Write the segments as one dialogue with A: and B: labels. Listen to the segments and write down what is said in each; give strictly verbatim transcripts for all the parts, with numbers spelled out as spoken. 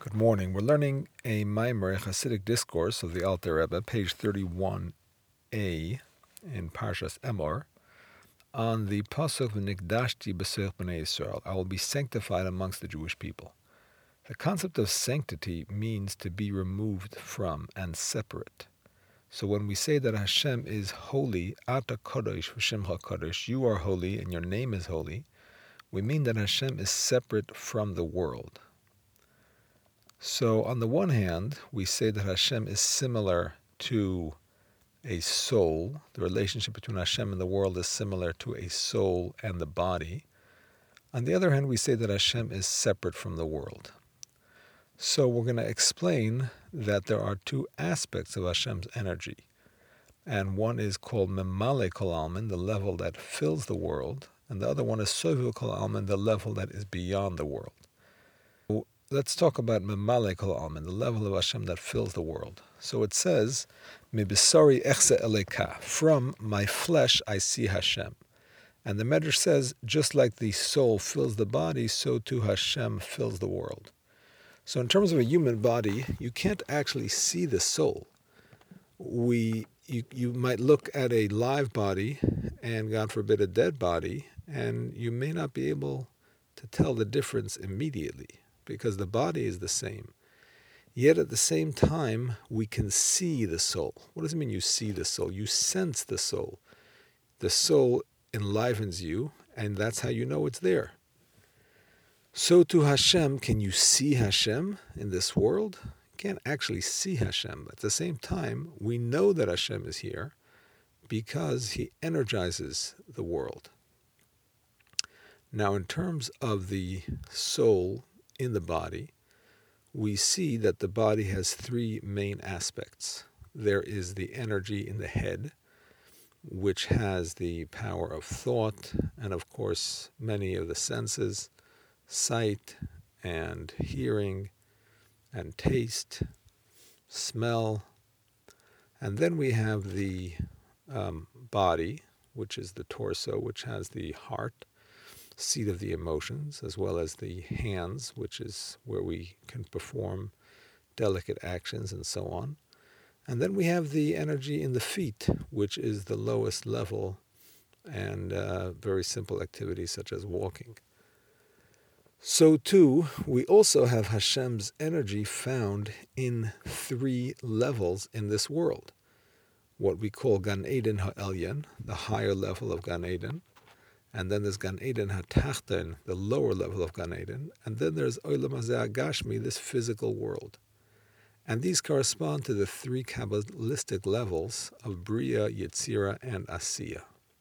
A: Good morning. We're learning a Maimer, a Hasidic discourse of the Alter Rebbe, page thirty-one a in Parshas Emor, on the pasuk V'nikdashti b'seich b'nei Yisrael. I will be sanctified amongst the Jewish people. The concept of sanctity means to be removed from and separate. So when we say that Hashem is holy, Ata Kodesh v'Shimcha Kodesh, you are holy and your name is holy, we mean that Hashem is separate from the world. So on the one hand, we say that Hashem is similar to a soul. The relationship between Hashem and the world is similar to a soul and the body. On the other hand, we say that Hashem is separate from the world. So we're going to explain that there are two aspects of Hashem's energy. And one is called Memale Kol Almin, the level that fills the world. And the other one is Sovu Kol Almin, the level that is beyond the world. Let's talk about Memale Kol Almin, the level of Hashem that fills the world. So it says, Mibisari echse eleka, from my flesh I see Hashem. And the Medrash says, just like the soul fills the body, so too Hashem fills the world. So in terms of a human body, you can't actually see the soul. We, you, you might look at a live body, and God forbid a dead body, and you may not be able to tell the difference immediately, because the body is the same. Yet at the same time, we can see the soul. What does it mean you see the soul? You sense the soul. The soul enlivens you, and that's how you know it's there. So to Hashem, can you see Hashem in this world? You can't actually see Hashem. At the same time, we know that Hashem is here because He energizes the world. Now, in terms of the soul in the body, we see that the body has three main aspects. There is the energy in the head, which has the power of thought, and of course many of the senses, sight and hearing and taste, smell. And then we have the um, body, which is the torso, which has the heart, seat of the emotions, as well as the hands, which is where we can perform delicate actions and so on. And then we have the energy in the feet, which is the lowest level and uh, very simple activities such as walking. So too, we also have Hashem's energy found in three levels in this world. What we call Gan Eden Ha'elyon, the higher level of Gan Eden. And then there's Gan Eden HaTachten, the lower level of Gan Eden. And then there's Olam Hazeh Gashmi, this physical world. And these correspond to the three Kabbalistic levels of Bria, Yetzira, and Asiya.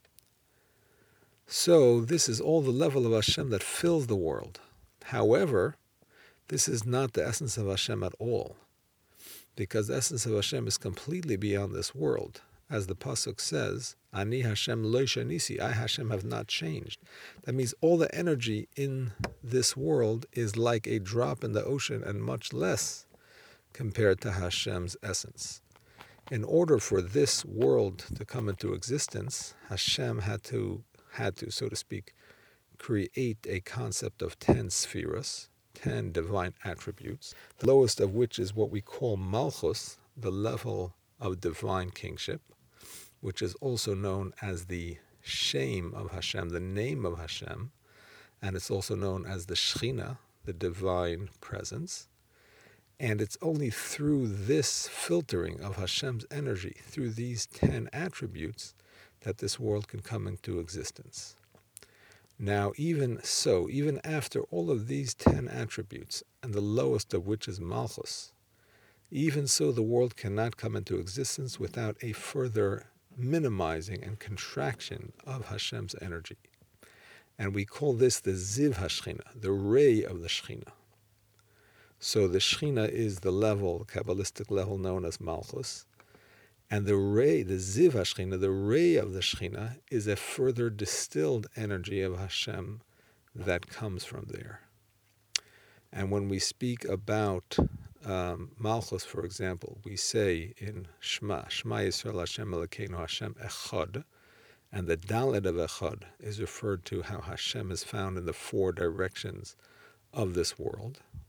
A: So this is all the level of Hashem that fills the world. However, this is not the essence of Hashem at all, because the essence of Hashem is completely beyond this world. As the pasuk says, Ani Hashem lo shanisi, I Hashem have not changed. That means all the energy in this world is like a drop in the ocean and much less compared to Hashem's essence. In order for this world to come into existence, Hashem had to, had to, so to speak, create a concept of ten spheres, ten divine attributes, the lowest of which is what we call Malchus, the level of divine kingship, which is also known as the Shem of Hashem, the name of Hashem, and it's also known as the Shechina, the divine presence. And it's only through this filtering of Hashem's energy, through these ten attributes, that this world can come into existence. Now, even so, even after all of these ten attributes, and the lowest of which is Malchus, even so the world cannot come into existence without a further minimizing and contraction of Hashem's energy. And we call this the Ziv HaShechina, the ray of the Shechina. So the Shechina is the level, the Kabbalistic level known as Malchus, and the ray, the Ziv HaShechina, the ray of the Shechina, is a further distilled energy of Hashem that comes from there. And when we speak about um, Malchus, for example, we say in Shema, Shema Yisrael Hashem Elokeinu Hashem Echad, and the Dalet of Echad is referred to how Hashem is found in the four directions of this world,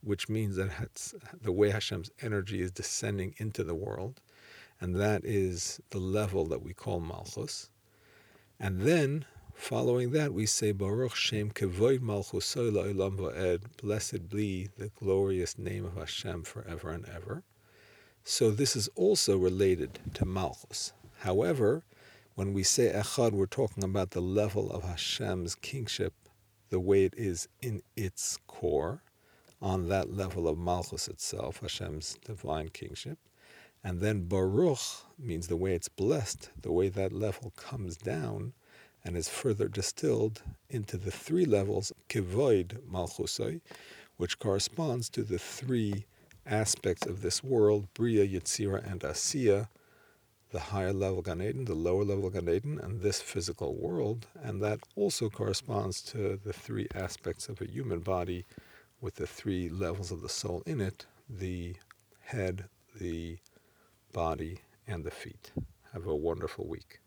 A: which means that it's the way Hashem's energy is descending into the world, and that is the level that we call Malchus. And then, following that, we say, Baruch Shem Kevod Malchusoi La'olam Va'ed, blessed be the glorious name of Hashem forever and ever. So this is also related to Malchus. However, when we say Echad, we're talking about the level of Hashem's kingship, the way it is in its core, on that level of Malchus itself, Hashem's divine kingship. And then Baruch means the way it's blessed, the way that level comes down and is further distilled into the three levels, Kevod Malchusoi, which corresponds to the three aspects of this world, Bria, Yetzira, and Asiya, the higher level Gan Eden, the lower level Gan Eden, and this physical world. And that also corresponds to the three aspects of a human body with the three levels of the soul in it, the head, the body, and the feet. Have a wonderful week.